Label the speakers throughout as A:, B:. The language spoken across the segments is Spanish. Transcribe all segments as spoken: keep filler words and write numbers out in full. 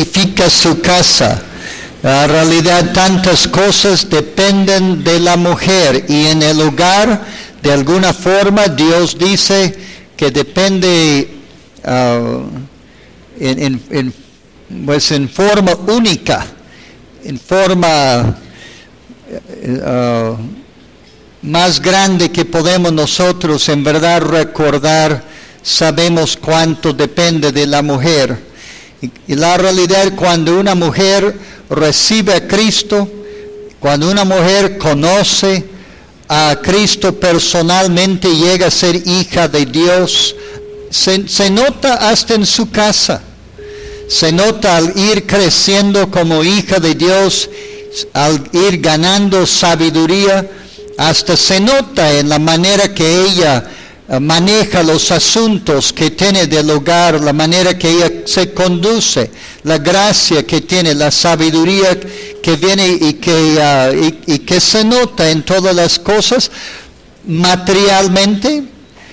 A: edifica su casa. En realidad tantas cosas dependen de la mujer y en el hogar de alguna forma Dios dice que depende uh, en, en, en, pues en forma única, en forma uh, más grande que podemos nosotros en verdad recordar. Sabemos cuánto depende de la mujer. Y, y la realidad, cuando una mujer recibe a Cristo, cuando una mujer conoce a Cristo personalmente, llega a ser hija de Dios, se, se nota hasta en su casa. Se nota al ir creciendo como hija de Dios, al ir ganando sabiduría, hasta se nota en la manera que ella maneja los asuntos que tiene del hogar, la manera que ella se conduce, la gracia que tiene, la sabiduría que viene y que, uh, y, y que se nota en todas las cosas. Materialmente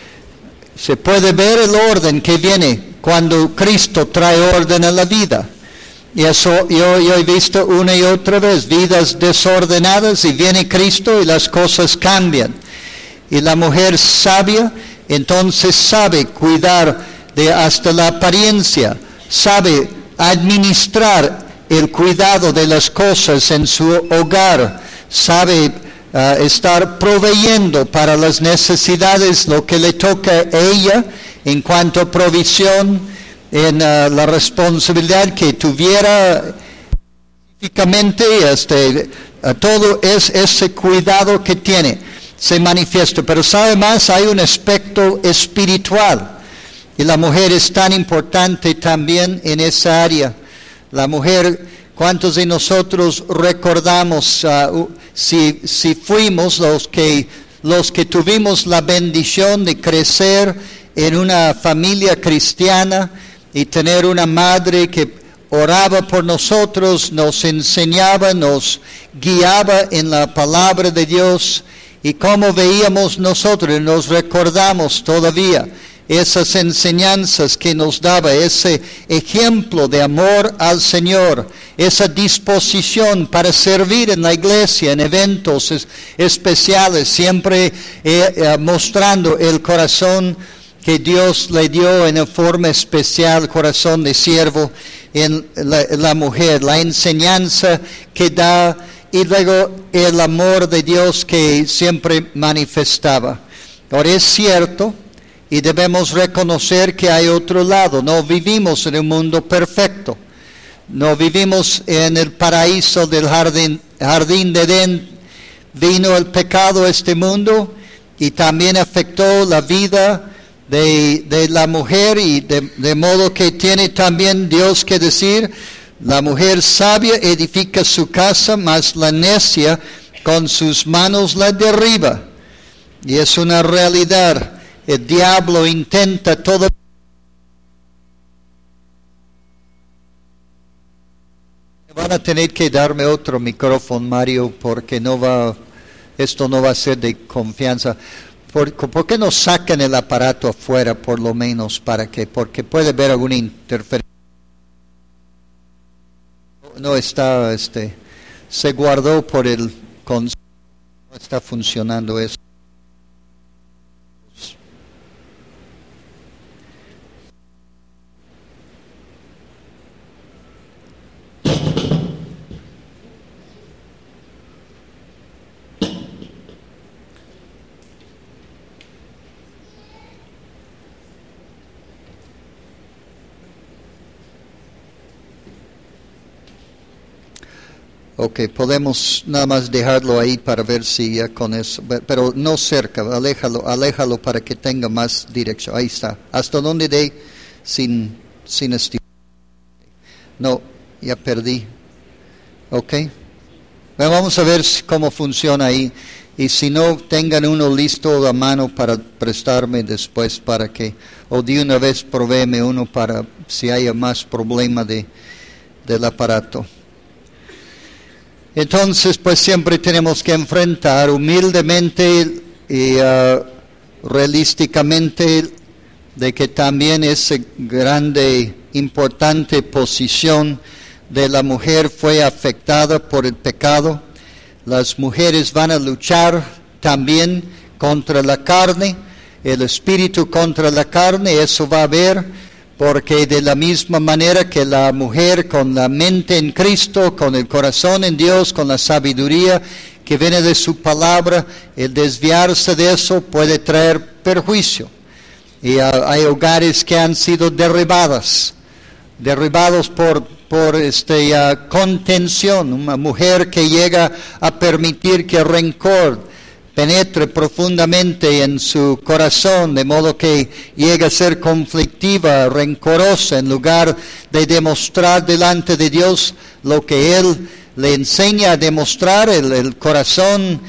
A: se puede ver el orden que viene cuando Cristo trae orden a la vida. Y eso yo, yo he visto una y otra vez, vidas desordenadas, y viene Cristo y las cosas cambian. Y la mujer sabia, entonces sabe cuidar de hasta la apariencia, sabe administrar el cuidado de las cosas en su hogar, sabe uh, estar proveyendo para las necesidades, lo que le toca a ella en cuanto a provisión, en uh, la responsabilidad que tuviera específicamente, este, uh, todo es ese cuidado que tiene. Se manifiesta, pero sabe más, hay un aspecto espiritual y la mujer es tan importante también en esa área. La mujer, ¿cuántos de nosotros recordamos uh, si, si fuimos los que, los que tuvimos la bendición de crecer en una familia cristiana y tener una madre que oraba por nosotros, nos enseñaba, nos guiaba en la palabra de Dios? Y como veíamos nosotros, nos recordamos todavía esas enseñanzas que nos daba, ese ejemplo de amor al Señor, esa disposición para servir en la iglesia, en eventos es, especiales, siempre eh, eh, mostrando el corazón que Dios le dio en forma especial, corazón de siervo en la, la mujer, la enseñanza que da, y luego el amor de Dios que siempre manifestaba. Ahora es cierto, y debemos reconocer que hay otro lado. No vivimos en un mundo perfecto. No vivimos en el paraíso del jardín, jardín de Edén. Vino el pecado a este mundo y también afectó la vida de, de la mujer, y de, de modo que tiene también Dios que decir: la mujer sabia edifica su casa, mas la necia con sus manos la derriba. Y es una realidad. El diablo intenta todo. Van a tener que darme otro micrófono, Mario, porque no va, esto no va a ser de confianza. ¿Por, ¿Por qué no sacan el aparato afuera, por lo menos? ¿Para qué? Porque puede haber alguna interferencia. No está, este, se guardó por el consumo, no está funcionando eso. Ok, podemos nada más dejarlo ahí para ver si ya con eso, pero no cerca, aléjalo, aléjalo para que tenga más dirección. Ahí está. ¿Hasta dónde de sin, sin estirar? No, ya perdí. Ok. Bueno, vamos a ver cómo funciona ahí. Y si no, tengan uno listo a mano para prestarme después, para que, o de una vez provéeme uno para si haya más problema de, del aparato. Entonces, pues siempre tenemos que enfrentar humildemente y uh, realísticamente de que también ese grande importante posición de la mujer fue afectada por el pecado. Las mujeres van a luchar también contra la carne, el espíritu contra la carne, eso va a haber, porque de la misma manera que la mujer con la mente en Cristo, con el corazón en Dios, con la sabiduría que viene de su palabra, el desviarse de eso puede traer perjuicio. Y uh, hay hogares que han sido derribadas, derribados por, por este, uh, contención, una mujer que llega a permitir que el rencor penetre profundamente en su corazón, de modo que llega a ser conflictiva, rencorosa, en lugar de demostrar delante de Dios lo que Él le enseña a demostrar, el, el corazón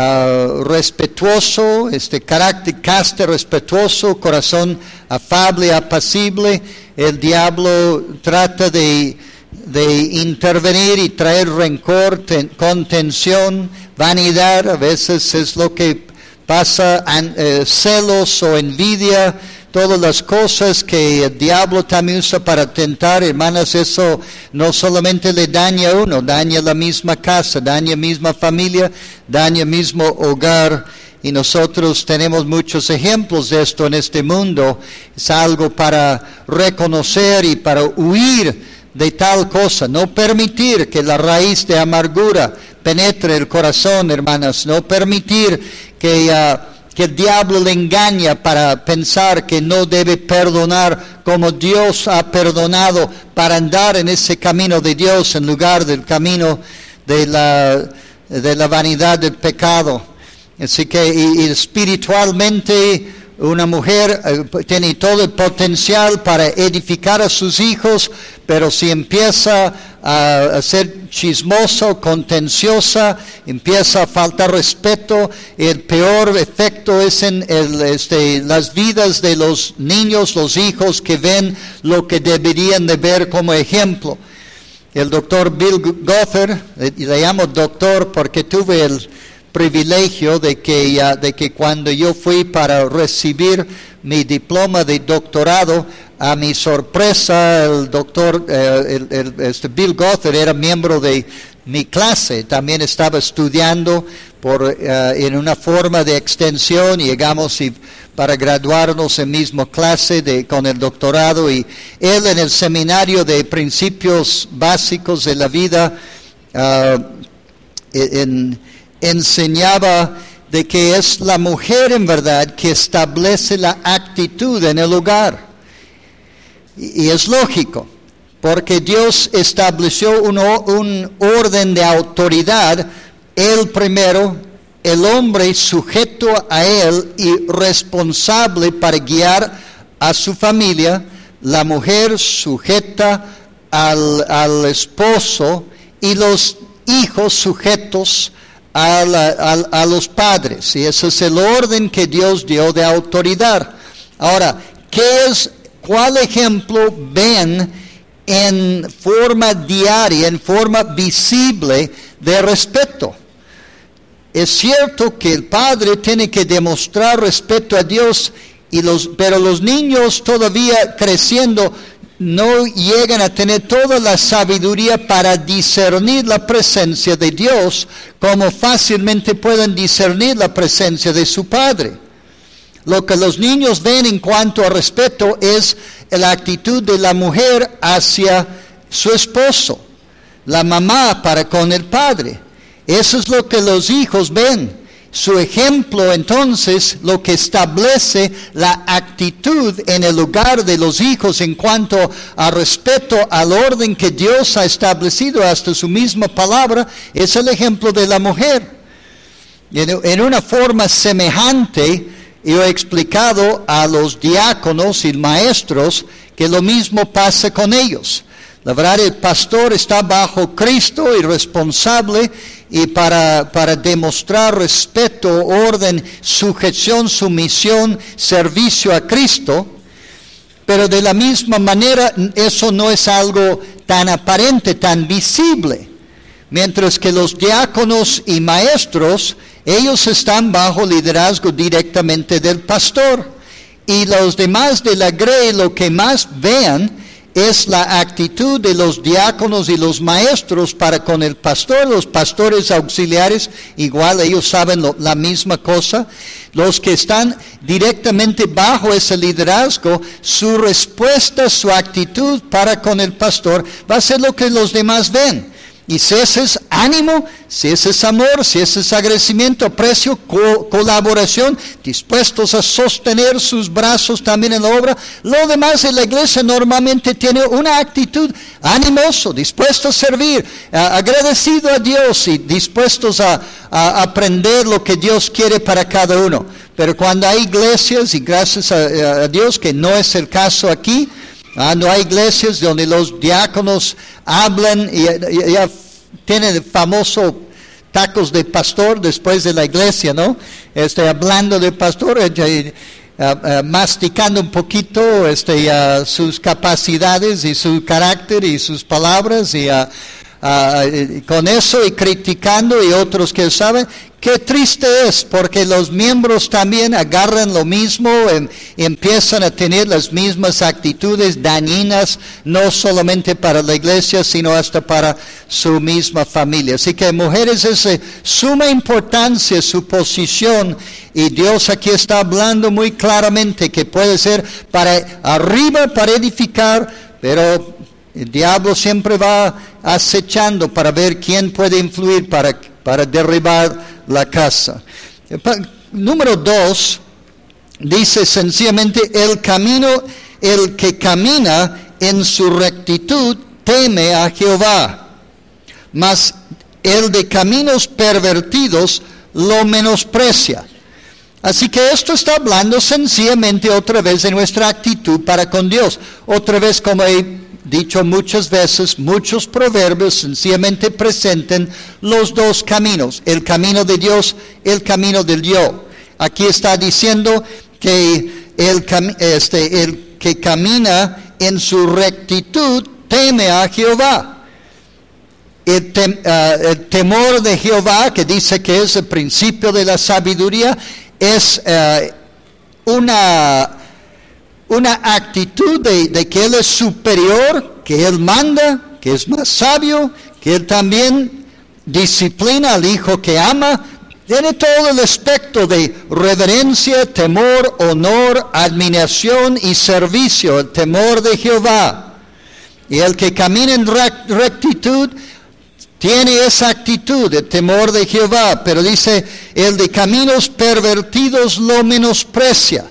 A: uh, respetuoso, este carácter, caste respetuoso, corazón afable, apacible. El diablo trata de, de intervenir y traer rencor, ten, contención, vanidad, a veces es lo que pasa, an, eh, celos o envidia, todas las cosas que el diablo también usa para tentar, hermanas, eso no solamente le daña a uno, daña la misma casa, daña la misma familia, daña el mismo hogar, y nosotros tenemos muchos ejemplos de esto en este mundo. Es algo para reconocer y para huir de tal cosa, no permitir que la raíz de amargura penetre el corazón, hermanas, no permitir que, uh, que el diablo le engaña para pensar que no debe perdonar como Dios ha perdonado, para andar en ese camino de Dios en lugar del camino de la, de la vanidad del pecado. Así que y, y espiritualmente una mujer eh, tiene todo el potencial para edificar a sus hijos, pero si empieza a, a ser chismosa, contenciosa, empieza a faltar respeto, el peor efecto es en el, este, las vidas de los niños, los hijos que ven lo que deberían de ver como ejemplo. El doctor Bill Gothard, y le llamo doctor porque tuve el privilegio de que, uh, de que cuando yo fui para recibir mi diploma de doctorado, a mi sorpresa el doctor, uh, el, el, este Bill Gothard era miembro de mi clase, también estaba estudiando por, uh, en una forma de extensión, y llegamos y, para graduarnos en misma clase de, con el doctorado, y él en el seminario de principios básicos de la vida uh, en enseñaba de que es la mujer en verdad que establece la actitud en el hogar. Y, y es lógico, porque Dios estableció un, un orden de autoridad, Él primero, el hombre sujeto a Él y responsable para guiar a su familia, la mujer sujeta al, al esposo y los hijos sujetos A, la, a, a los padres, y ese es el orden que Dios dio de autoridad. Ahora, ¿qué es, cuál ejemplo ven en forma diaria, en forma visible de respeto? Es cierto que el padre tiene que demostrar respeto a Dios, y los, pero los niños todavía creciendo no llegan a tener toda la sabiduría para discernir la presencia de Dios como fácilmente pueden discernir la presencia de su padre. Lo que los niños ven en cuanto a respeto es la actitud de la mujer hacia su esposo, la mamá para con el padre. Eso es lo que los hijos ven. Su ejemplo, entonces, lo que establece la actitud en el hogar de los hijos en cuanto a respeto al orden que Dios ha establecido hasta su misma palabra, es el ejemplo de la mujer. En, en una forma semejante, yo he explicado a los diáconos y maestros que lo mismo pasa con ellos. La verdad, el pastor está bajo Cristo y responsable, y para, para demostrar respeto, orden, sujeción, sumisión, servicio a Cristo. Pero de la misma manera, eso no es algo tan aparente, tan visible. Mientras que los diáconos y maestros, ellos están bajo liderazgo directamente del pastor. Y los demás de la grey, lo que más vean es la actitud de los diáconos y los maestros para con el pastor, los pastores auxiliares, igual ellos saben lo, la misma cosa. Los que están directamente bajo ese liderazgo, su respuesta, su actitud para con el pastor va a ser lo que los demás ven. Y si ese es ánimo, si ese es amor, si ese es agradecimiento, aprecio, co- colaboración, dispuestos a sostener sus brazos también en la obra, lo demás en la iglesia normalmente tiene una actitud animoso, dispuesto a servir, uh, agradecido a Dios y dispuestos a, a aprender lo que Dios quiere para cada uno. Pero cuando hay iglesias, y gracias a, a Dios que no es el caso aquí, Ah, no hay iglesias donde los diáconos hablan y ya tienen el famoso tacos de pastor después de la iglesia, ¿no? Este, hablando de pastor, eh, uh, uh, masticando un poquito este, uh, sus capacidades y su carácter y sus palabras y uh, uh, con eso y criticando y otros que saben. Qué triste es, porque los miembros también agarran lo mismo, em, empiezan a tener las mismas actitudes dañinas, no solamente para la iglesia, sino hasta para su misma familia. Así que mujeres, es de suma importancia su posición, y Dios aquí está hablando muy claramente que puede ser para arriba, para edificar, pero el diablo siempre va acechando para ver quién puede influir para, para derribar la casa. Número dos, dice sencillamente, el camino, el que camina en su rectitud teme a Jehová, mas el de caminos pervertidos lo menosprecia. Así que esto está hablando sencillamente otra vez de nuestra actitud para con Dios. Otra vez, como he dicho muchas veces, muchos proverbios sencillamente presentan los dos caminos, el camino de Dios, el camino del yo. Aquí está diciendo que el, este, el que camina en su rectitud teme a Jehová. El, tem, uh, el temor de Jehová, que dice que es el principio de la sabiduría, es uh, una... una actitud de, de que Él es superior, que Él manda, que es más sabio, que Él también disciplina al hijo que ama. Tiene todo el aspecto de reverencia, temor, honor, admiración y servicio, el temor de Jehová. Y el que camina en rectitud tiene esa actitud, el temor de Jehová, pero dice, el de caminos pervertidos lo menosprecia.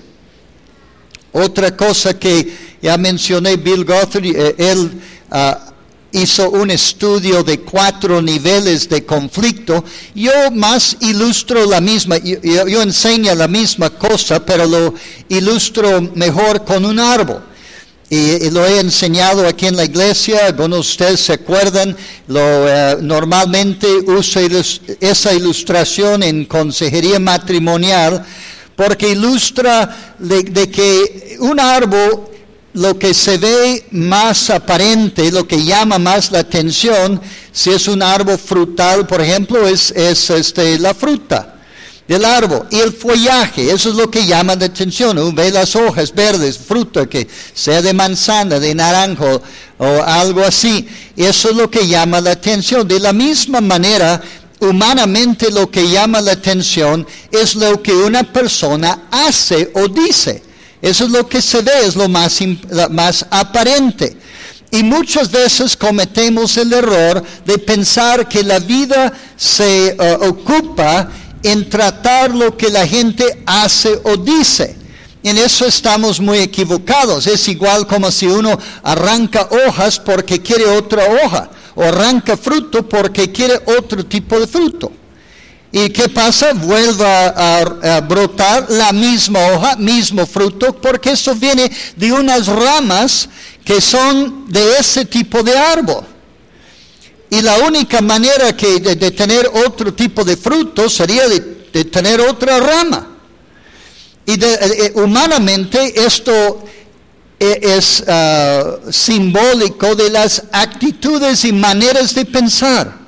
A: Otra cosa que ya mencioné, Bill Guthrie, eh, él uh, hizo un estudio de cuatro niveles de conflicto. Yo más ilustro la misma, yo, yo, yo enseño la misma cosa, pero lo ilustro mejor con un árbol. Y, y lo he enseñado aquí en la iglesia, algunos de ustedes se acuerdan, lo, uh, normalmente uso ilus- esa ilustración en consejería matrimonial, porque ilustra de, de que un árbol, lo que se ve más aparente, lo que llama más la atención, si es un árbol frutal, por ejemplo, es, es este, la fruta del árbol. Y el follaje, eso es lo que llama la atención. Uno ve las hojas verdes, fruta que sea de manzana, de naranjo o algo así. Eso es lo que llama la atención. De la misma manera, humanamente lo que llama la atención es lo que una persona hace o dice. Eso es lo que se ve, es lo más, más aparente. Y muchas veces cometemos el error de pensar que la vida se uh, ocupa en tratar lo que la gente hace o dice. En eso estamos muy equivocados. Es igual como si uno arranca hojas porque quiere otra hoja, o arranca fruto porque quiere otro tipo de fruto. ¿Y qué pasa? Vuelve a, a, a brotar la misma hoja, mismo fruto, porque eso viene de unas ramas que son de ese tipo de árbol. Y la única manera que de, de tener otro tipo de fruto sería de, de tener otra rama. Y de, eh, humanamente esto es uh, simbólico de las actitudes y maneras de pensar.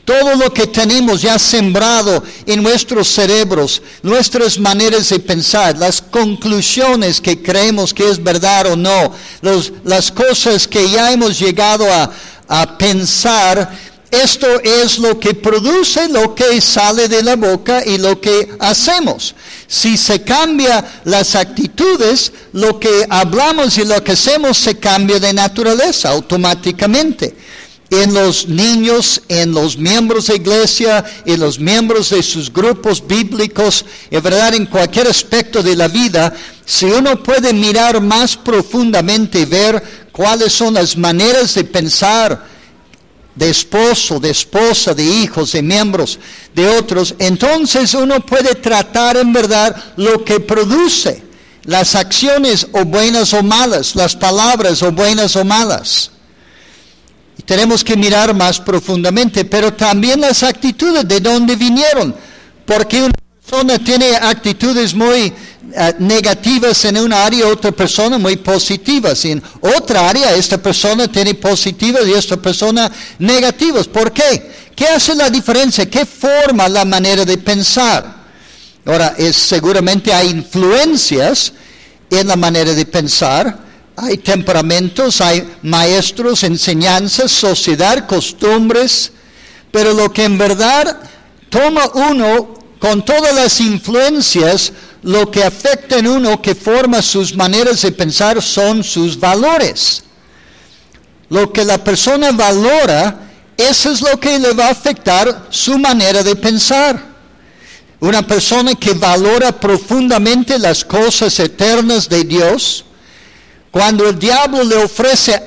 A: todo lo que tenemos ya sembrado en nuestros cerebros, nuestras maneras de pensar, las conclusiones que creemos que es verdad o no, los, las cosas que ya hemos llegado a, a pensar, esto es lo que produce lo que sale de la boca y lo que hacemos. Si se cambia las actitudes, lo que hablamos y lo que hacemos se cambia de naturaleza automáticamente. En los niños, en los miembros de iglesia, en los miembros de sus grupos bíblicos, en verdad en cualquier aspecto de la vida, si uno puede mirar más profundamente y ver cuáles son las maneras de pensar de esposo, de esposa, de hijos, de miembros, de otros, entonces uno puede tratar en verdad lo que produce, las acciones o buenas o malas, las palabras o buenas o malas. Tenemos que mirar más profundamente, pero también las actitudes, de dónde vinieron. Porque una persona tiene actitudes muy uh, negativas en una área, otra persona muy positivas. En otra área, esta persona tiene positivas y esta persona negativas. ¿Por qué? ¿Qué hace la diferencia? ¿Qué forma la manera de pensar? Ahora, es, seguramente hay influencias en la manera de pensar. Hay temperamentos, hay maestros, enseñanzas, sociedad, costumbres, pero lo que en verdad toma uno con todas las influencias, lo que afecta en uno, que forma sus maneras de pensar, son sus valores. Lo que la persona valora, eso es lo que le va a afectar su manera de pensar. Una persona que valora profundamente las cosas eternas de Dios, cuando el diablo le ofrece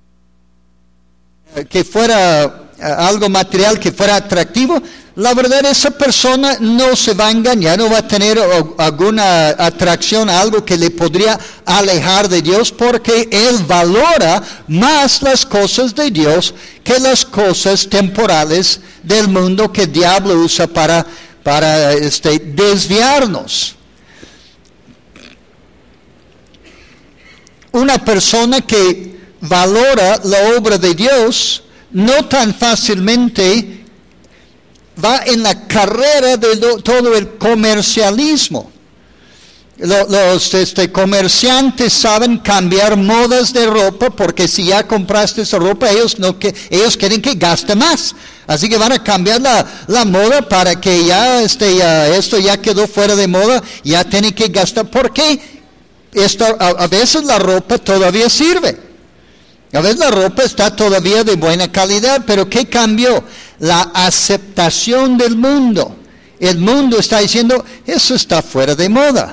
A: que fuera algo material, que fuera atractivo, la verdad esa persona no se va a engañar, no va a tener alguna atracción a algo que le podría alejar de Dios, porque él valora más las cosas de Dios que las cosas temporales del mundo que el diablo usa para, para este, desviarnos. Una persona que valora la obra de Dios no tan fácilmente va en la carrera de lo, todo el comercialismo. Los este, comerciantes saben cambiar modas de ropa, porque si ya compraste esa ropa, ellos, no, que, ellos quieren que gaste más. Así que van a cambiar la, la moda para que ya, este, ya esto ya quedó fuera de moda, ya tienen que gastar. ¿Por qué? Esto, a, a veces la ropa todavía sirve, a veces la ropa está todavía de buena calidad, pero ¿qué cambió? La aceptación del mundo. El mundo está diciendo, eso está fuera de moda.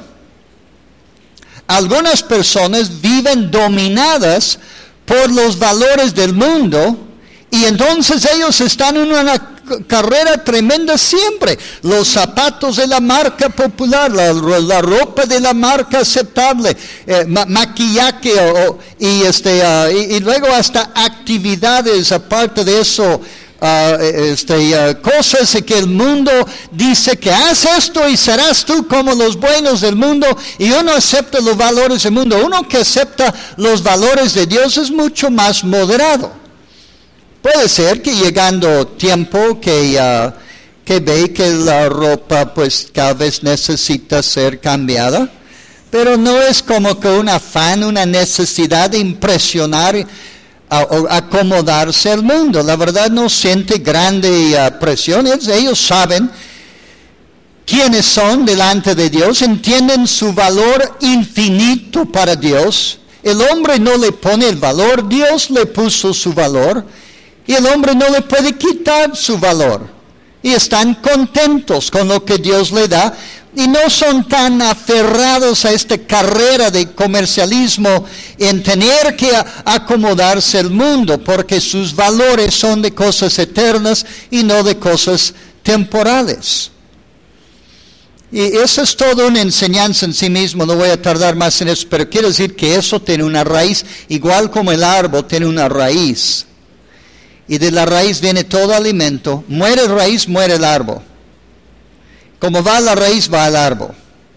A: Algunas personas viven dominadas por los valores del mundo, y entonces ellos están en una carrera tremenda siempre. Los zapatos de la marca popular, la, la ropa de la marca aceptable, eh, ma maquillaje o, y, este, uh, y, y luego hasta actividades aparte de eso. Uh, este, uh, cosas que el mundo dice que haz esto y serás tú como los buenos del mundo, y uno acepta los valores del mundo. Uno que acepta los valores de Dios es mucho más moderado. Puede ser que llegando tiempo que, uh, que ve que la ropa pues cada vez necesita ser cambiada, pero no es como que un afán, una necesidad de impresionar a, a acomodarse al mundo. La verdad no siente grande uh, presión. Ellos saben quiénes son delante de Dios, entienden su valor infinito para Dios. El hombre no le pone el valor, Dios le puso su valor, y el hombre no le puede quitar su valor. Y están contentos con lo que Dios le da, y no son tan aferrados a esta carrera de comercialismo en tener que acomodarse al mundo, porque sus valores son de cosas eternas y no de cosas temporales. Y eso es toda una enseñanza en sí mismo, no voy a tardar más en eso, pero quiero decir que eso tiene una raíz, igual como el árbol tiene una raíz. Y de la raíz viene todo alimento. Muere la raíz, muere el árbol. Como va la raíz, va el árbol.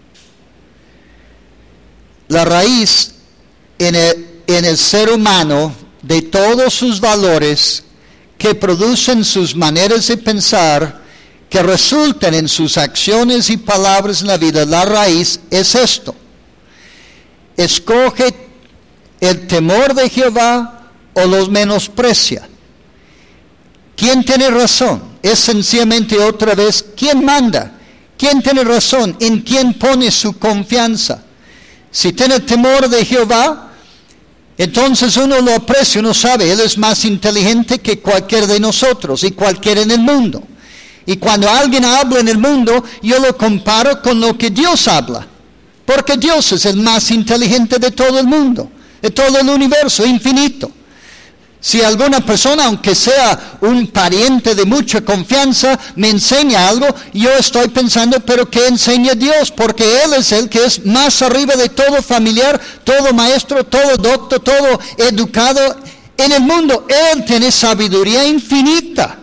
A: La raíz en el, en el ser humano, de todos sus valores que producen sus maneras de pensar, que resultan en sus acciones y palabras en la vida. La raíz es esto. Escoge el temor de Jehová o los menosprecia. ¿Quién tiene razón? Es sencillamente otra vez, ¿quién manda? ¿Quién tiene razón? ¿En quién pone su confianza? Si tiene temor de Jehová, entonces uno lo aprecia, uno sabe, Él es más inteligente que cualquiera de nosotros y cualquiera en el mundo. Y cuando alguien habla en el mundo, yo lo comparo con lo que Dios habla. Porque Dios es el más inteligente de todo el mundo, de todo el universo infinito. Si alguna persona, aunque sea un pariente de mucha confianza, me enseña algo, yo estoy pensando, pero ¿qué enseña Dios? Porque Él es el que es más arriba de todo familiar, todo maestro, todo doctor, todo educado en el mundo. Él tiene sabiduría infinita.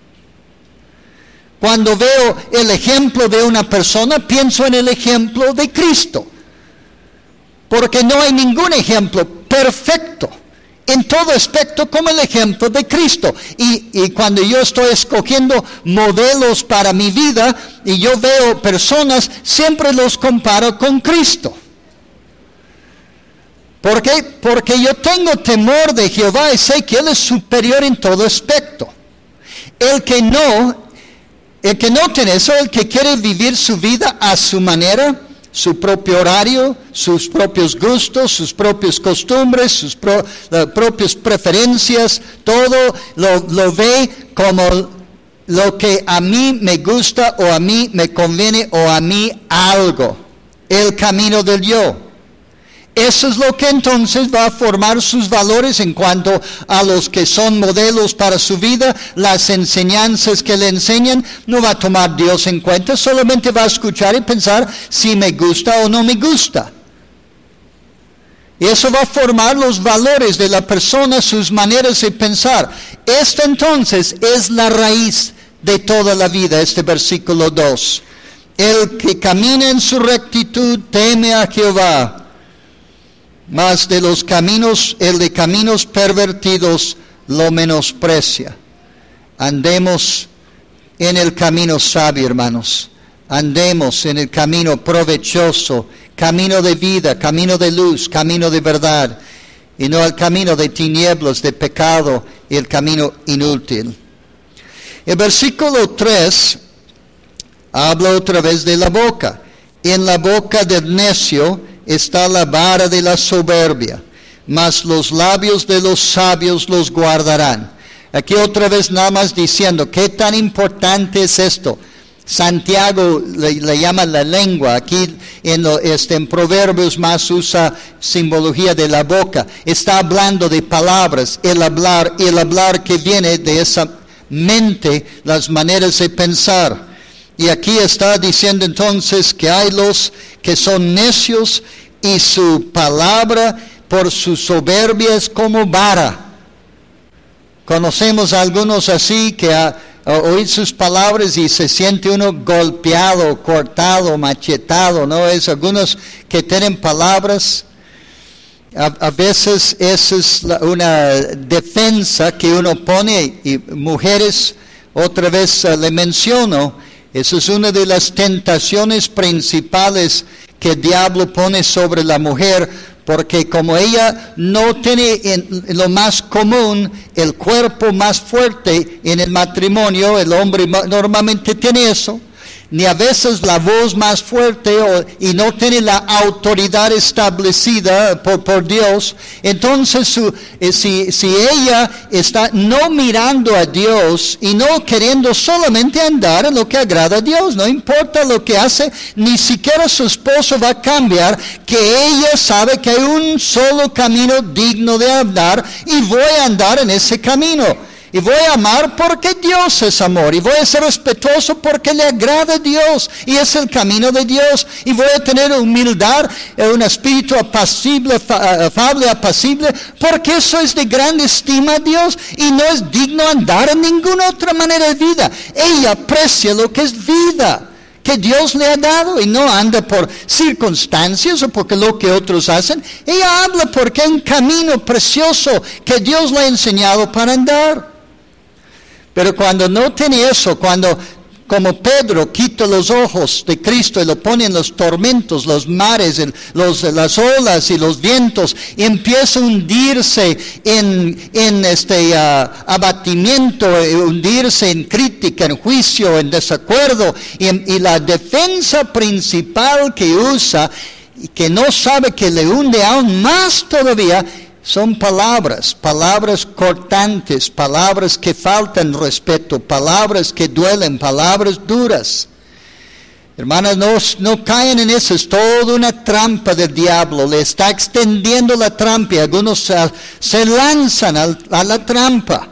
A: Cuando veo el ejemplo de una persona, pienso en el ejemplo de Cristo. Porque no hay ningún ejemplo perfecto en todo aspecto como el ejemplo de Cristo. Y, y cuando yo estoy escogiendo modelos para mi vida y yo veo personas, siempre los comparo con Cristo. ¿Por qué? Porque yo tengo temor de Jehová y sé que Él es superior en todo aspecto. El que no, el que no tiene eso, el que quiere vivir su vida a su manera, su propio horario, sus propios gustos, sus propias costumbres, sus pro, uh, propias preferencias, todo lo, lo ve como lo que a mí me gusta o a mí me conviene o a mí algo, el camino del yo. Eso es lo que entonces va a formar sus valores en cuanto a los que son modelos para su vida, las enseñanzas que le enseñan. No va a tomar Dios en cuenta, solamente va a escuchar y pensar si me gusta o no me gusta. Y eso va a formar los valores de la persona, sus maneras de pensar. Esto entonces es la raíz de toda la vida, este versículo dos. El que camina en su rectitud teme a Jehová, mas de los caminos, el de caminos pervertidos lo menosprecia. Andemos en el camino sabio, hermanos. Andemos en el camino provechoso, camino de vida, camino de luz, camino de verdad, y no el camino de tinieblas, de pecado y el camino inútil. El versículo tres habla otra vez de la boca. En la boca del necio está la vara de la soberbia, mas los labios de los sabios los guardarán. Aquí otra vez nada más diciendo, ¿qué tan importante es esto? Santiago le, le llama la lengua, aquí en, lo, este, en Proverbios más usa simbología de la boca. Está hablando de palabras, el hablar, el hablar que viene de esa mente, las maneras de pensar. Y aquí está diciendo entonces que hay los que son necios y su palabra por su soberbia es como vara. Conocemos a algunos así que a, a oír sus palabras y se siente uno golpeado, cortado, machetado, ¿no? Es algunos que tienen palabras. A, a veces esa es la, una defensa que uno pone, y mujeres, otra vez uh, le menciono, esa es una de las tentaciones principales que el diablo pone sobre la mujer, porque como ella no tiene en lo más común el cuerpo más fuerte en el matrimonio, el hombre normalmente tiene eso, ni a veces la voz más fuerte o, y no tiene la autoridad establecida por, por Dios, entonces su, eh, si, si ella está no mirando a Dios y no queriendo solamente andar en lo que agrada a Dios, no importa lo que hace, ni siquiera su esposo va a cambiar, que ella sabe que hay un solo camino digno de andar y voy a andar en ese camino. Y voy a amar porque Dios es amor. Y voy a ser respetuoso porque le agrada a Dios. Y es el camino de Dios. Y voy a tener humildad, un espíritu apacible, afable, apacible, porque eso es de gran estima a Dios. Y no es digno andar en ninguna otra manera de vida. Ella aprecia lo que es vida que Dios le ha dado y no anda por circunstancias o porque lo que otros hacen. Ella habla porque hay un camino precioso que Dios le ha enseñado para andar. Pero cuando no tiene eso, cuando como Pedro quita los ojos de Cristo y lo pone en los tormentos, los mares, el, los, las olas y los vientos, y empieza a hundirse en, en este uh, abatimiento, hundirse en crítica, en juicio, en desacuerdo, y, y la defensa principal que usa, y que no sabe que le hunde aún más todavía, son palabras, palabras cortantes, palabras que faltan respeto, palabras que duelen, palabras duras. Hermanas, no, no caen en eso, es toda una trampa del diablo, le está extendiendo la trampa y algunos uh, se lanzan a, a la trampa.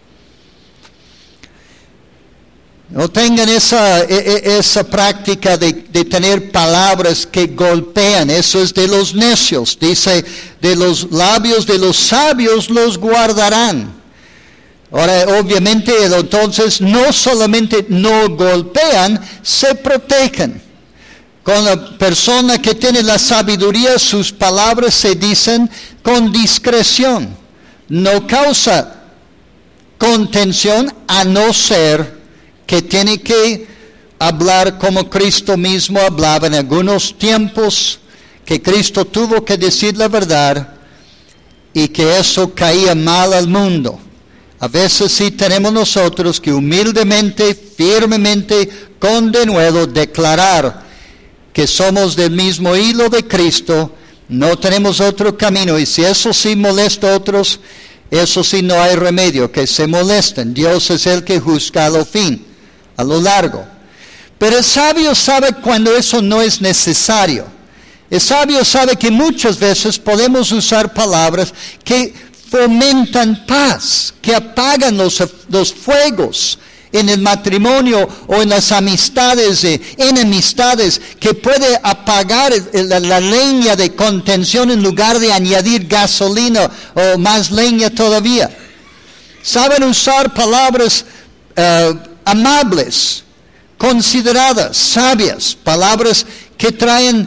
A: No tengan esa, esa práctica de, de tener palabras que golpean. Eso es de los necios. Dice, de los labios de los sabios los guardarán. Ahora, obviamente, entonces, no solamente no golpean, se protegen. Con la persona que tiene la sabiduría, sus palabras se dicen con discreción. No causa contención a no ser que tiene que hablar como Cristo mismo hablaba en algunos tiempos, que Cristo tuvo que decir la verdad y que eso caía mal al mundo. A veces sí tenemos nosotros que humildemente, firmemente, con denuedo declarar que somos del mismo hilo de Cristo, no tenemos otro camino, y si eso sí molesta a otros, eso sí no hay remedio, que se molesten. Dios es el que juzga al fin, a lo largo. Pero el sabio sabe cuando eso no es necesario. El sabio sabe que muchas veces podemos usar palabras que fomentan paz, que apagan los, los fuegos en el matrimonio o en las amistades, eh, enemistades, que puede apagar la, la leña de contención en lugar de añadir gasolina o más leña todavía. Saben usar palabras uh, amables, consideradas, sabias, palabras que traen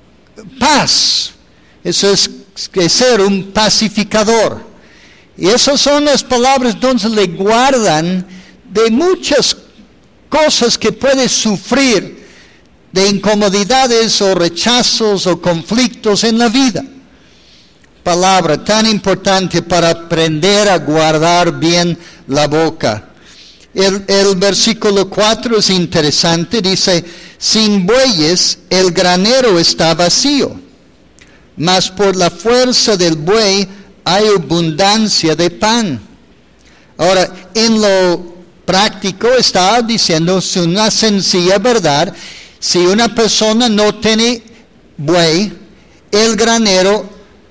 A: paz. Eso es que ser un pacificador. Y esas son las palabras donde le guardan de muchas cosas que puede sufrir, de incomodidades o rechazos o conflictos en la vida. Palabra tan importante para aprender a guardar bien la boca. El, el versículo cuatro es interesante, dice, sin bueyes el granero está vacío, mas por la fuerza del buey hay abundancia de pan. Ahora, en lo práctico está diciendo una sencilla verdad. Si una persona no tiene buey, el granero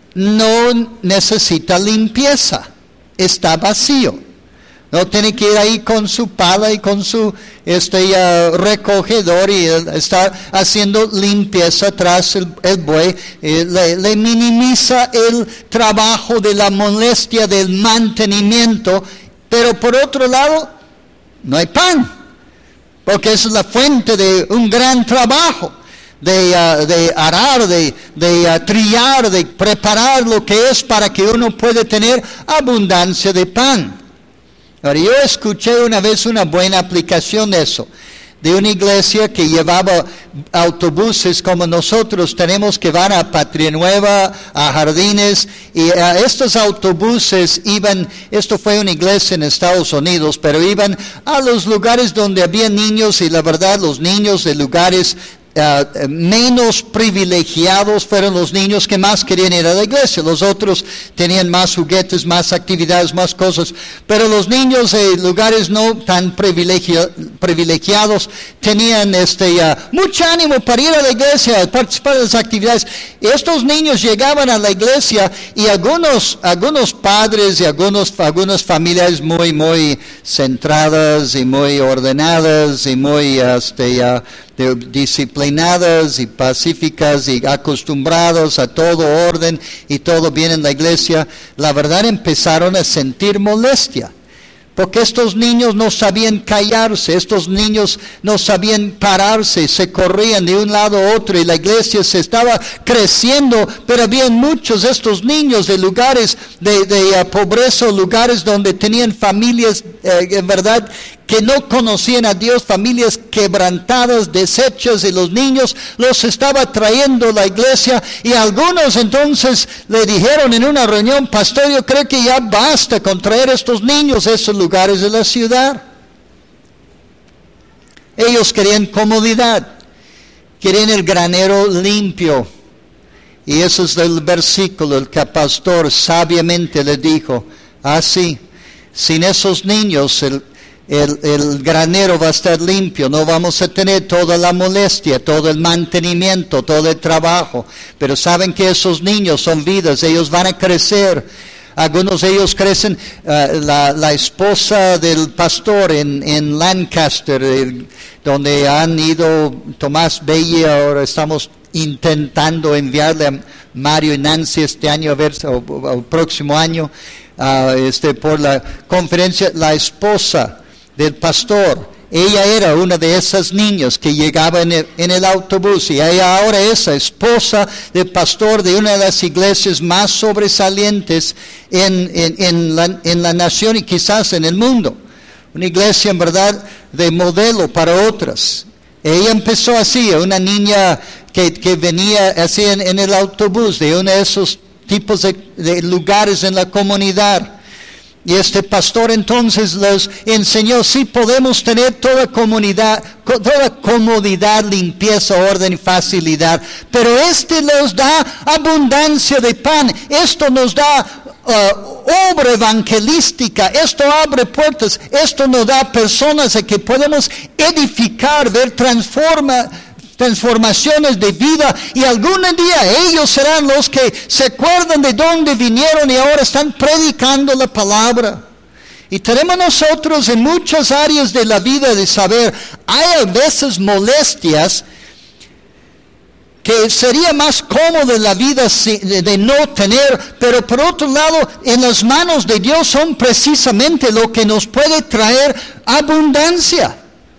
A: no necesita limpieza, está vacío. No tiene que ir ahí con su pala y con su este uh, recogedor y uh, estar haciendo limpieza tras el, el buey. Eh, le, le minimiza el trabajo de la molestia del mantenimiento, pero por otro lado, no hay pan, porque esa es la fuente de un gran trabajo, de, uh, de arar, de, de uh, trillar, de preparar lo que es para que uno pueda tener abundancia de pan. Ahora, yo escuché una vez una buena aplicación de eso, de una iglesia que llevaba autobuses como nosotros tenemos, que van a Patria Nueva, a Jardines, y a estos autobuses iban, esto fue una iglesia en Estados Unidos, pero iban a los lugares donde había niños, y la verdad los niños de lugares Uh, menos privilegiados fueron los niños que más querían ir a la iglesia. Los otros tenían más juguetes, más actividades, más cosas, pero los niños de lugares no tan privilegio, privilegiados tenían este uh, mucho ánimo para ir a la iglesia, participar de las actividades. Estos niños llegaban a la iglesia y algunos algunos padres y algunos algunas familias muy muy centradas y muy ordenadas y muy este, uh, disciplinadas y pacíficas y acostumbrados a todo orden y todo bien en la iglesia, la verdad empezaron a sentir molestia, porque estos niños no sabían callarse, estos niños no sabían pararse, se corrían de un lado a otro, y la iglesia se estaba creciendo, pero había muchos de estos niños de lugares de, de uh, pobreza, lugares donde tenían familias eh, en verdad, que no conocían a Dios, familias quebrantadas, deshechas, y los niños los estaba trayendo la iglesia, y algunos entonces le dijeron en una reunión: pastor, yo creo que ya basta con traer estos niños a esos lugares de la ciudad. Ellos querían comodidad, querían el granero limpio. Y eso es el versículo, el que el pastor sabiamente le dijo: así, ah, sin esos niños el, el, el granero va a estar limpio, no vamos a tener toda la molestia, todo el mantenimiento, todo el trabajo. Pero saben que esos niños son vidas, ellos van a crecer. Algunos de ellos crecen. Uh, la, la esposa del pastor en, en Lancaster, eh, donde han ido Tomás Belli, ahora estamos intentando enviarle a Mario y Nancy este año, a ver, o, o el próximo año, uh, este, por la conferencia. La esposa del pastor, ella era una de esas niñas que llegaba en el, en el autobús, y ella ahora es la esposa del pastor de una de las iglesias más sobresalientes en, en, en, la, en la nación y quizás en el mundo. Una iglesia en verdad de modelo para otras. Ella empezó así, una niña que, que venía así en, en el autobús de uno de esos tipos de, de lugares en la comunidad. Y este pastor entonces les enseñó: sí, podemos tener toda comunidad, toda comodidad, limpieza, orden y facilidad, pero este nos da abundancia de pan, esto nos da uh, obra evangelística, esto abre puertas, esto nos da personas a que podemos edificar, ver transforma, transformaciones de vida, y algún día ellos serán los que se acuerdan de dónde vinieron y ahora están predicando la palabra. Y tenemos nosotros en muchas áreas de la vida de saber, hay a veces molestias que sería más cómodo en la vida de no tener, pero por otro lado, en las manos de Dios son precisamente lo que nos puede traer abundancia.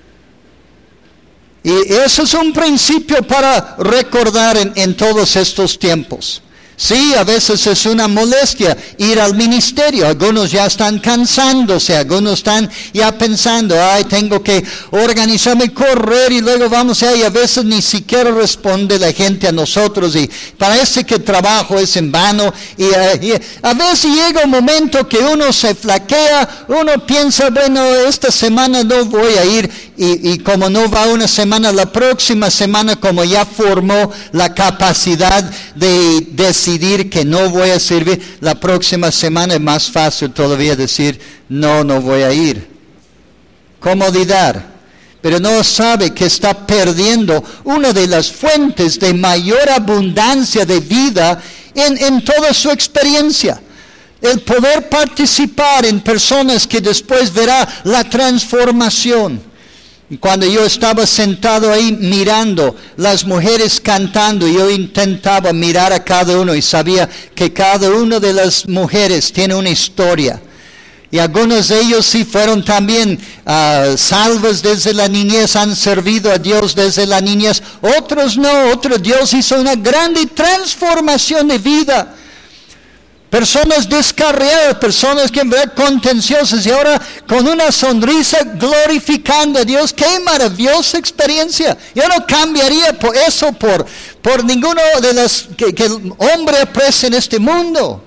A: Y eso es un principio para recordar en, en todos estos tiempos. Sí, a veces es una molestia ir al ministerio. Algunos ya están cansándose, algunos están ya pensando: ay, tengo que organizarme, correr, y luego vamos allá, y a veces ni siquiera responde la gente a nosotros, y parece que el trabajo es en vano. Y, y a veces llega un momento que uno se flaquea, uno piensa: bueno, esta semana no voy a ir. Y, y como no va una semana, la próxima semana, como ya formó la capacidad de decidir que no voy a servir, la próxima semana es más fácil todavía decir: no, no voy a ir. Comodidad. Pero no sabe que está perdiendo una de las fuentes de mayor abundancia de vida en, en toda su experiencia. El poder participar en personas que después verá la transformación. Y cuando yo estaba sentado ahí mirando las mujeres cantando, yo intentaba mirar a cada uno y sabía que cada una de las mujeres tiene una historia. Y algunos de ellos sí fueron también uh, salvos desde la niñez, han servido a Dios desde la niñez. Otros no, otros Dios hizo una grande transformación de vida. Personas descarriadas, personas que en verdad contenciosas, y ahora con una sonrisa glorificando a Dios. ¡Qué maravillosa experiencia! Yo no cambiaría por eso por, por ninguno de las que, que el hombre aprecia en este mundo.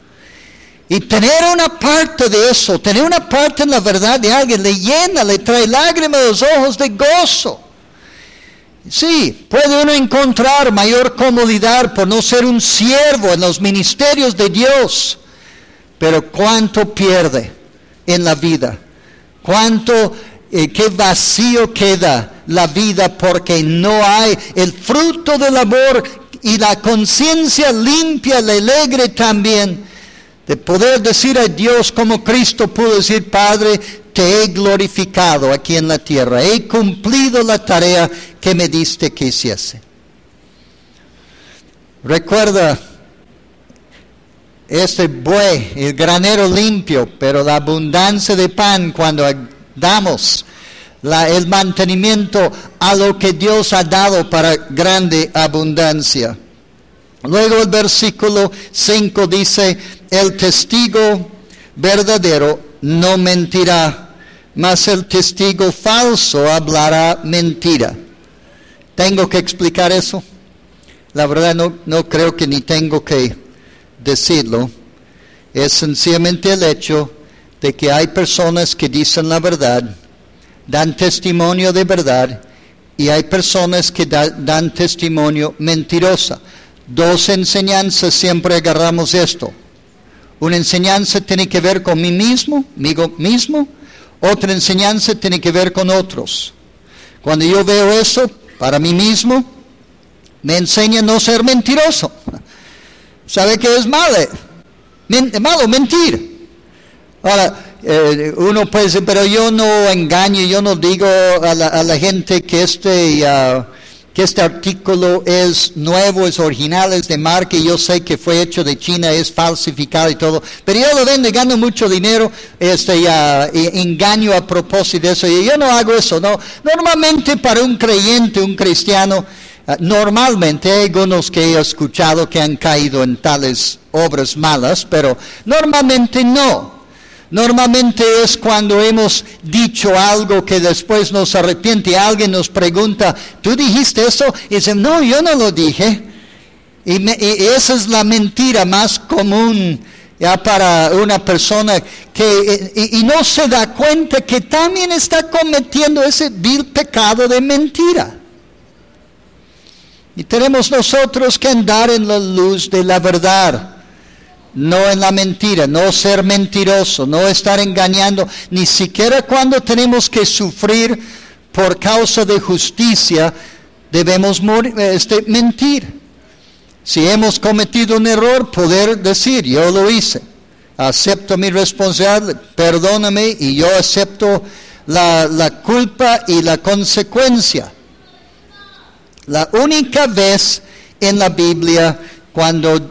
A: Y tener una parte de eso, tener una parte en la verdad de alguien, le llena, le trae lágrimas a los ojos de gozo. Sí, puede uno encontrar mayor comodidad por no ser un siervo en los ministerios de Dios, pero cuánto pierde en la vida, cuánto, eh, qué vacío queda la vida porque no hay el fruto del amor y la conciencia limpia, la alegre también, de poder decir a Dios como Cristo pudo decir: Padre, te he glorificado aquí en la tierra, he cumplido la tarea que me diste que hiciese. Recuerda este buey, el granero limpio, pero la abundancia de pan cuando damos la, el mantenimiento a lo que Dios ha dado para grande abundancia. Luego el versículo cinco dice: el testigo verdadero no mentirá. mas el testigo falso hablará mentira. ¿Tengo que explicar eso? La verdad no, no creo que ni tengo que decirlo. Es sencillamente el hecho de que hay personas que dicen la verdad, dan testimonio de verdad, y hay personas que da, dan testimonio mentirosa. Dos enseñanzas siempre agarramos esto. Una enseñanza tiene que ver con mí mismo, conmigo mismo. Otra enseñanza tiene que ver con otros. Cuando yo veo eso para mí mismo, me enseña a no ser mentiroso. ¿Sabe qué es malo? Men- malo mentir. Ahora, eh, uno puede decir, pero yo no engaño, yo no digo a la, a la gente que este, uh, que este artículo es nuevo, es original, es de marca, y yo sé que fue hecho de China, es falsificado y todo, pero yo lo vendo y gano mucho dinero, este, uh, y engaño a propósito de eso, y yo no hago eso, no. Normalmente para un creyente, un cristiano, uh, normalmente hay algunos que he escuchado que han caído en tales obras malas, pero normalmente no. Normalmente es cuando hemos dicho algo que después nos arrepiente y alguien nos pregunta, ¿tú dijiste eso? Y dicen, no, yo no lo dije. Y, me, y esa es la mentira más común ya para una persona que y, y no se da cuenta que también está cometiendo ese vil pecado de mentira. Y tenemos nosotros que andar en la luz de la verdad, no en la mentira, no ser mentiroso, no estar engañando, ni siquiera cuando tenemos que sufrir por causa de justicia, debemos morir, este, mentir. Si hemos cometido un error, poder decir, yo lo hice, acepto mi responsabilidad, perdóname, y yo acepto la, la culpa y la consecuencia. La única vez en la Biblia cuando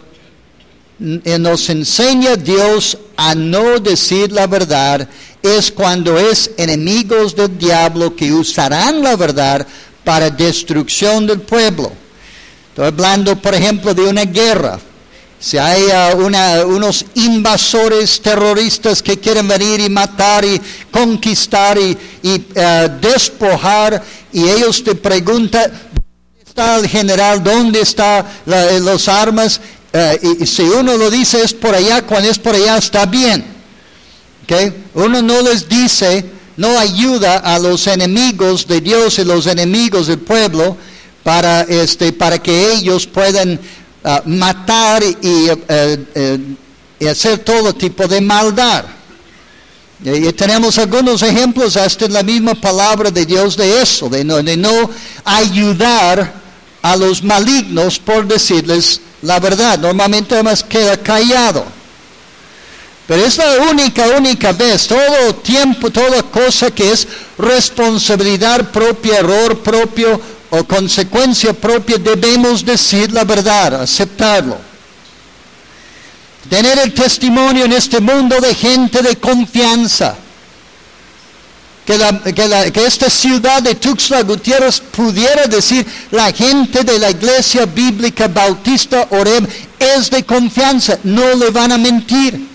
A: nos enseña Dios a no decir la verdad es cuando es enemigos del diablo que usarán la verdad para destrucción del pueblo. Estoy hablando, por ejemplo, de una guerra. Si hay uh, una, unos invasores terroristas que quieren venir y matar y conquistar y, y uh, despojar, y ellos te preguntan, ¿dónde está el general? ¿Dónde están las armas? Uh, y, y si uno lo dice es por allá, cuando es por allá está bien. ¿Okay? Uno no les dice, no ayuda a los enemigos de Dios y los enemigos del pueblo para, este, para que ellos puedan uh, matar y, uh, uh, y hacer todo tipo de maldad. Y, y tenemos algunos ejemplos hasta en la misma palabra de Dios de eso, de no, de no ayudar a los malignos por decirles la verdad. Normalmente además queda callado. Pero es la única, única vez, todo tiempo, toda cosa que es responsabilidad propia, error propio o consecuencia propia, debemos decir la verdad, aceptarlo. Tener el testimonio en este mundo de gente de confianza. Que, la, que, la, que esta ciudad de Tuxtla Gutiérrez pudiera decir, la gente de la Iglesia Bíblica Bautista Oreb es de confianza, no le van a mentir.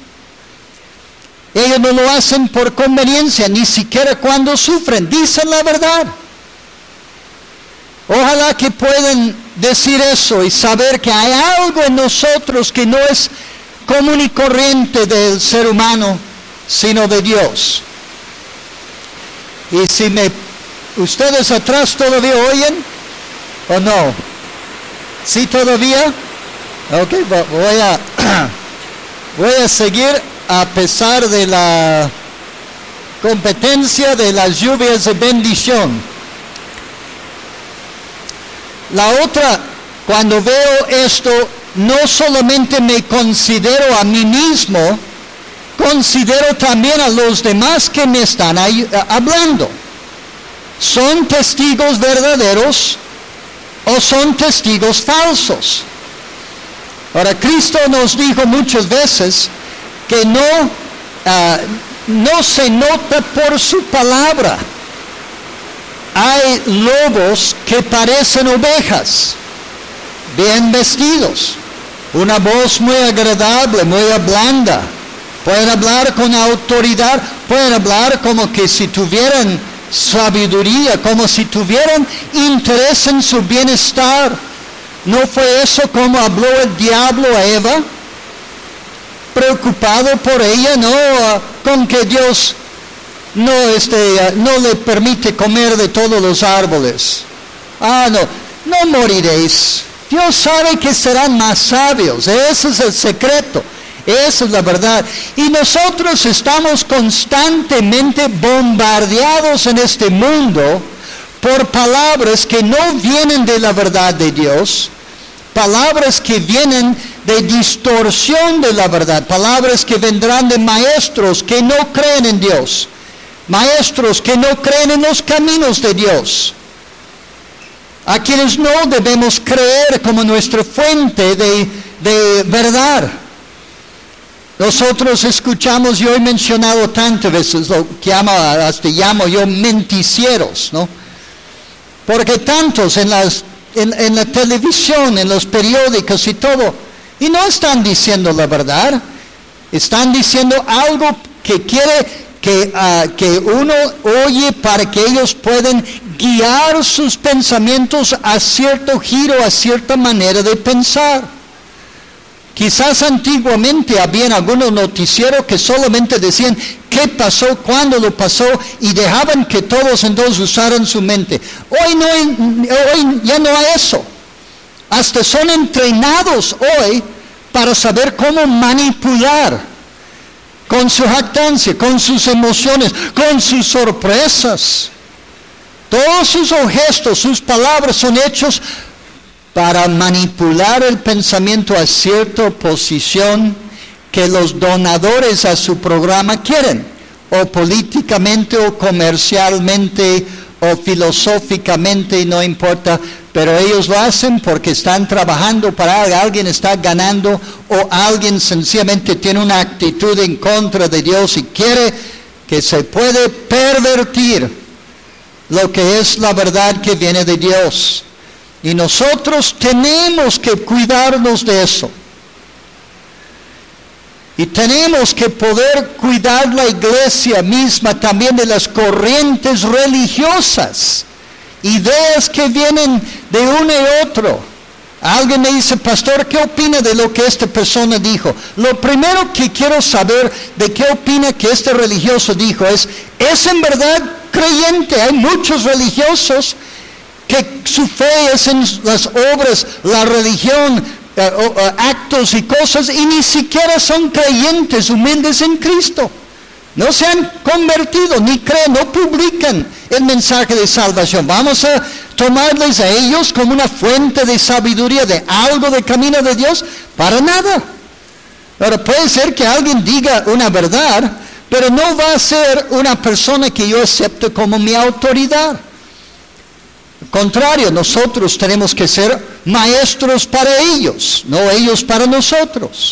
A: Ellos no lo hacen por conveniencia, ni siquiera cuando sufren, dicen la verdad. Ojalá que puedan decir eso y saber que hay algo en nosotros que no es común y corriente del ser humano, sino de Dios. Y si me, ustedes atrás todavía oyen, o no, ¿sí todavía? Ok, voy a, voy a seguir a pesar de la competencia de las lluvias de bendición. La otra, cuando veo esto, no solamente me considero a mí mismo, considero también a los demás que me están hablando. ¿Son testigos verdaderos o son testigos falsos? Ahora, Cristo nos dijo muchas veces que no, uh, no se nota por su palabra. Hay lobos que parecen ovejas, bien vestidos, una voz muy agradable, muy blanda, Pueden hablar con autoridad, pueden hablar como que si tuvieran sabiduría, como si tuvieran interés en su bienestar. ¿No fue eso como habló el diablo a Eva? Preocupado por ella, ¿no? Con que Dios no, este, no le permite comer de todos los árboles. Ah, no, no moriréis. Dios sabe que serán más sabios. Ese es el secreto. Esa es la verdad. Y nosotros estamos constantemente bombardeados en este mundo por palabras que no vienen de la verdad de Dios, palabras que vienen de distorsión de la verdad, palabras que vendrán de maestros que no creen en Dios, maestros que no creen en los caminos de Dios, a quienes no debemos creer como nuestra fuente de, de verdad. Nosotros escuchamos, yo he mencionado tantas veces lo que llamo, hasta llamo yo menticieros, ¿no? Porque tantos en, las, en, en la televisión, en los periódicos y todo, y no están diciendo la verdad, están diciendo algo que quiere que, uh, que uno oye para que ellos puedan guiar sus pensamientos a cierto giro, a cierta manera de pensar. Quizás antiguamente habían algunos noticieros que solamente decían qué pasó, cuándo lo pasó y dejaban que todos entonces usaran su mente. Hoy, no hay, hoy ya no hay eso. Hasta son entrenados hoy para saber cómo manipular con su jactancia, con sus emociones, con sus sorpresas. Todos sus gestos, sus palabras son hechos para manipular el pensamiento a cierta posición que los donadores a su programa quieren, o políticamente, o comercialmente, o filosóficamente, no importa, pero ellos lo hacen porque están trabajando para algo, alguien está ganando, o alguien sencillamente tiene una actitud en contra de Dios y quiere que se puede pervertir lo que es la verdad que viene de Dios. Y nosotros tenemos que cuidarnos de eso. Y tenemos que poder cuidar la iglesia misma también de las corrientes religiosas, ideas que vienen de uno y otro. Alguien me dice, pastor, ¿qué opina de lo que esta persona dijo? Lo primero que quiero saber de qué opina que este religioso dijo es, ¿es en verdad creyente? Hay muchos religiosos que su fe es en las obras, la religión, uh, uh, actos y cosas, y ni siquiera son creyentes humildes en Cristo. No se han convertido, ni creen, no publican el mensaje de salvación. Vamos a tomarles a ellos como una fuente de sabiduría, de algo de camino de Dios, para nada. Ahora puede ser que alguien diga una verdad, pero no va a ser una persona que yo acepte como mi autoridad. Al contrario, nosotros tenemos que ser maestros para ellos, no ellos para nosotros.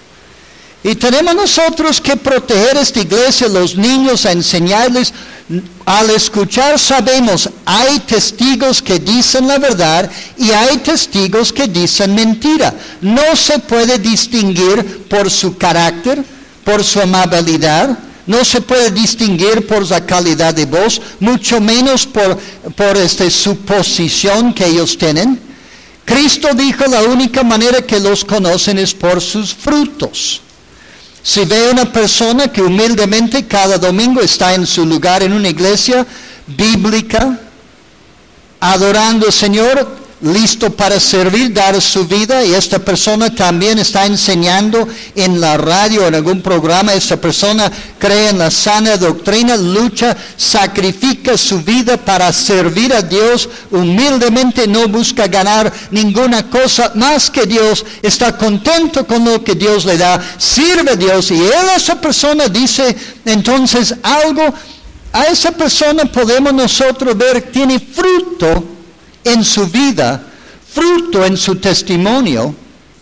A: Y tenemos nosotros que proteger esta iglesia, los niños, a enseñarles. Al escuchar sabemos, hay testigos que dicen la verdad y hay testigos que dicen mentira. No se puede distinguir por su carácter, por su amabilidad. No se puede distinguir por la calidad de voz, mucho menos por, por este, su posición que ellos tienen. Cristo dijo, la única manera que los conocen es por sus frutos. Si ve una persona que humildemente cada domingo está en su lugar en una iglesia bíblica, adorando al Señor, listo para servir, dar su vida, y esta persona también está enseñando en la radio, en algún programa, esta persona cree en la sana doctrina, lucha, sacrifica su vida para servir a Dios, humildemente no busca ganar ninguna cosa más que Dios, está contento con lo que Dios le da, sirve a Dios, y él, esa persona dice entonces algo, a esa persona podemos nosotros ver, tiene fruto en su vida, fruto en su testimonio.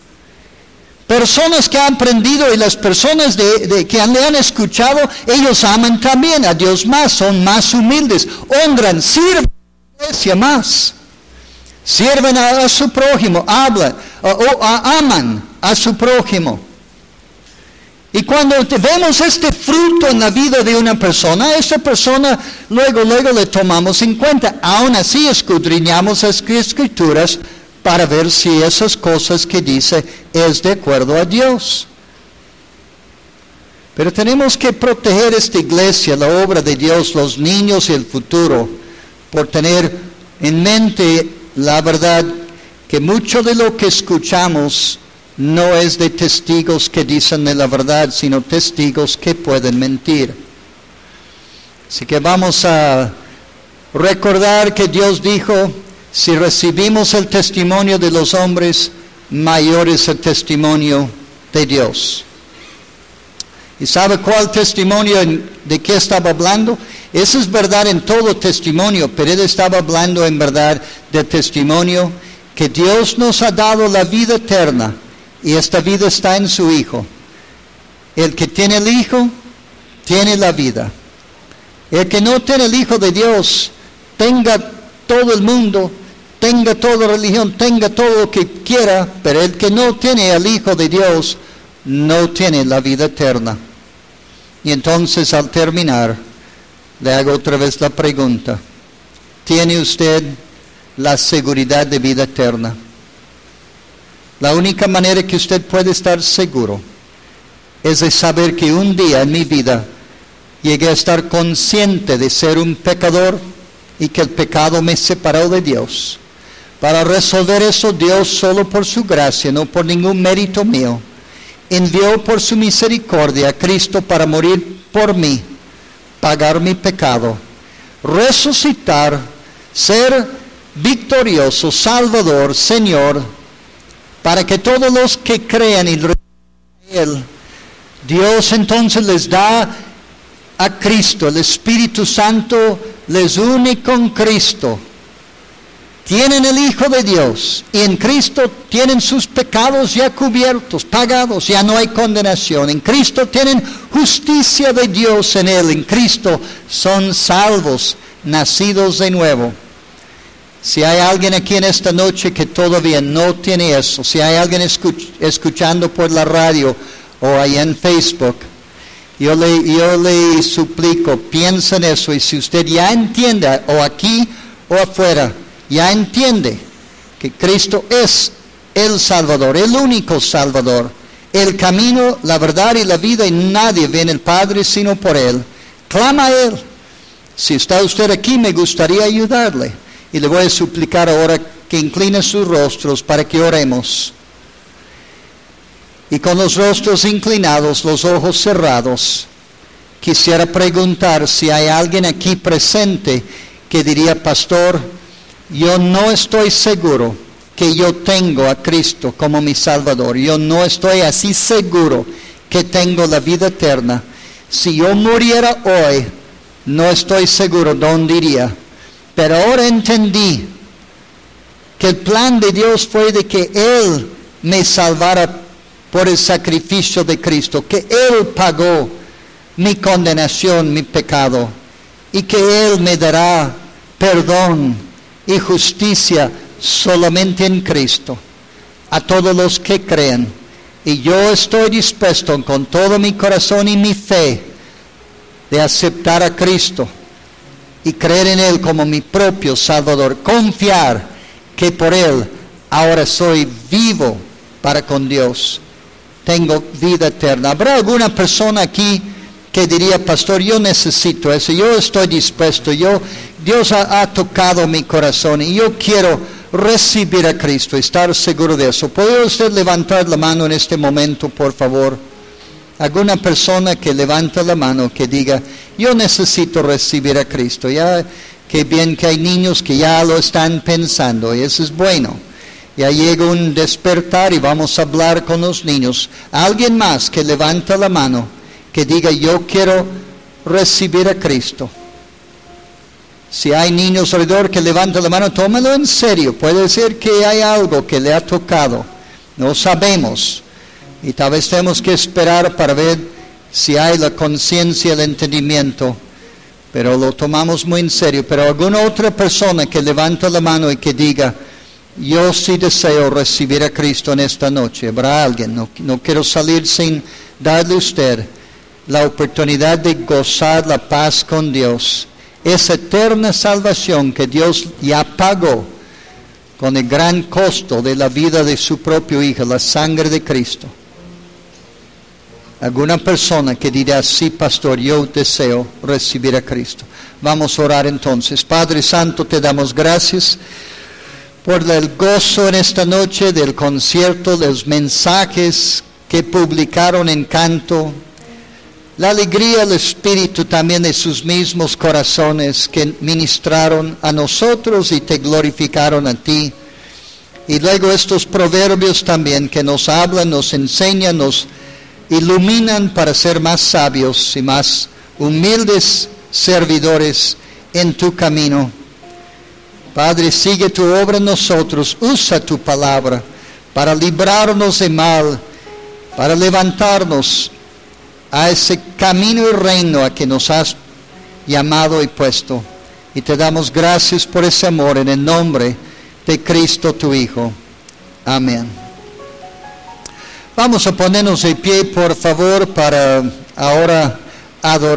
A: Personas que han aprendido y las personas de, de, que le han escuchado, ellos aman también a Dios más, son más humildes, honran, sirven a la iglesia más, sirven a, a su prójimo, hablan, o, o a, aman a su prójimo. Y cuando vemos este fruto en la vida de una persona, esa persona luego, luego le tomamos en cuenta. Aún así escudriñamos las Escrituras para ver si esas cosas que dice es de acuerdo a Dios. Pero tenemos que proteger esta iglesia, la obra de Dios, los niños y el futuro, por tener en mente la verdad que mucho de lo que escuchamos no es de testigos que dicen de la verdad, sino testigos que pueden mentir. Así que vamos a recordar que Dios dijo, si recibimos el testimonio de los hombres, mayor es el testimonio de Dios. ¿Y sabe cuál testimonio, de qué estaba hablando? Eso es verdad en todo testimonio, pero él estaba hablando en verdad del testimonio que Dios nos ha dado la vida eterna. Y esta vida está en su Hijo. El que tiene el Hijo, tiene la vida. El que no tiene el Hijo de Dios, tenga todo el mundo, tenga toda religión, tenga todo lo que quiera, pero el que no tiene al Hijo de Dios, no tiene la vida eterna. Y entonces al terminar, le hago otra vez la pregunta. ¿Tiene usted la seguridad de vida eterna? La única manera que usted puede estar seguro es de saber que un día en mi vida llegué a estar consciente de ser un pecador y que el pecado me separó de Dios. Para resolver eso, Dios, solo por su gracia, no por ningún mérito mío, envió por su misericordia a Cristo para morir por mí, pagar mi pecado, resucitar, ser victorioso, Salvador, Señor, para que todos los que crean y reciban a Él, Dios entonces les da a Cristo, el Espíritu Santo les une con Cristo. Tienen el Hijo de Dios y en Cristo tienen sus pecados ya cubiertos, pagados, ya no hay condenación. En Cristo tienen justicia de Dios en Él, en Cristo son salvos, nacidos de nuevo. Si hay alguien aquí en esta noche que todavía no tiene eso, si hay alguien escuch- escuchando por la radio o ahí en Facebook, yo le, yo le suplico, piensa en eso, y si usted ya entiende, o aquí o afuera, ya entiende que Cristo es el Salvador, el único Salvador, el camino, la verdad y la vida, y nadie viene al Padre sino por Él, clama a Él. Si está usted aquí, me gustaría ayudarle. Y le voy a suplicar ahora que incline sus rostros para que oremos. Y con los rostros inclinados, los ojos cerrados, quisiera preguntar si hay alguien aquí presente que diría, pastor, yo no estoy seguro que yo tengo a Cristo como mi Salvador. Yo no estoy así seguro que tengo la vida eterna. Si yo muriera hoy, no estoy seguro dónde iría. Pero ahora entendí que el plan de Dios fue de que Él me salvara por el sacrificio de Cristo, que Él pagó mi condenación, mi pecado, y que Él me dará perdón y justicia solamente en Cristo, a todos los que creen. Y yo estoy dispuesto con todo mi corazón y mi fe de aceptar a Cristo y creer en Él como mi propio Salvador, confiar que por Él ahora soy vivo para con Dios, tengo vida eterna. ¿Habrá alguna persona aquí que diría, pastor, yo necesito eso, yo estoy dispuesto, yo, Dios ha, ha tocado mi corazón y yo quiero recibir a Cristo, estar seguro de eso? ¿Puede usted levantar la mano en este momento, por favor? Alguna persona que levanta la mano, que diga, yo necesito recibir a Cristo. Ya, qué bien que hay niños que ya lo están pensando, y eso es bueno. Ya llega un despertar y vamos a hablar con los niños. Alguien más que levanta la mano, que diga, yo quiero recibir a Cristo. Si hay niños alrededor que levantan la mano, tómalo en serio. Puede ser que hay algo que le ha tocado, no sabemos. Y tal vez tenemos que esperar para ver si hay la conciencia, el entendimiento, pero lo tomamos muy en serio. Pero alguna otra persona que levanta la mano y que diga, yo sí deseo recibir a Cristo en esta noche. ¿Habrá alguien? No, no quiero salir sin darle a usted la oportunidad de gozar la paz con Dios, esa eterna salvación que Dios ya pagó con el gran costo de la vida de su propio Hijo, la sangre de Cristo. Alguna persona que dirá, sí, pastor, yo deseo recibir a Cristo. Vamos a orar entonces. Padre Santo, te damos gracias por el gozo en esta noche del concierto, de los mensajes que publicaron en canto, la alegría del Espíritu también de sus mismos corazones que ministraron a nosotros y te glorificaron a ti. Y luego estos proverbios también que nos hablan, nos enseñan, nos iluminan para ser más sabios y más humildes servidores en tu camino. Padre, sigue tu obra en nosotros, usa tu palabra para librarnos de mal, para levantarnos a ese camino y reino a que nos has llamado y puesto. Y te damos gracias por ese amor en el nombre de Cristo tu Hijo. Amén. Vamos a ponernos de pie, por favor, para ahora adorar.